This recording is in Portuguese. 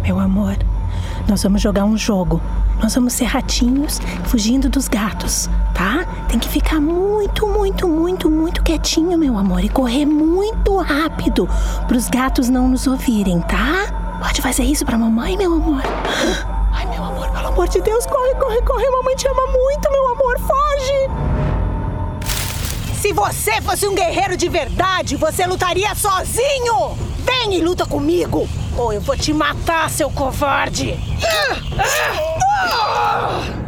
Meu amor, nós vamos jogar um jogo. Nós vamos ser ratinhos fugindo dos gatos, tá? Tem que ficar muito quietinho, meu amor, e correr muito rápido pros gatos não nos ouvirem, tá? Pode fazer isso pra mamãe, meu amor? Ai, meu amor, pelo amor de Deus, corre, mamãe te ama muito, meu amor, foge! Se você fosse um guerreiro de verdade, você lutaria sozinho! Vem e luta comigo, ou eu vou te matar, seu covarde!